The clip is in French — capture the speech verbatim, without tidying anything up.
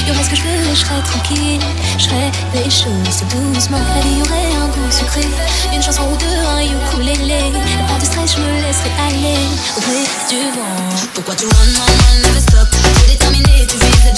y aurait ce que je veux, je serais tranquille. Je ferais les choses doucement. La vie aurait un goût sucré. Une chanson ou deux, un ukulélé. Pas de stress, je me laisserai aller au gré du vent. Pourquoi tu run, run, run, never stop? T'es déterminé, tu vises le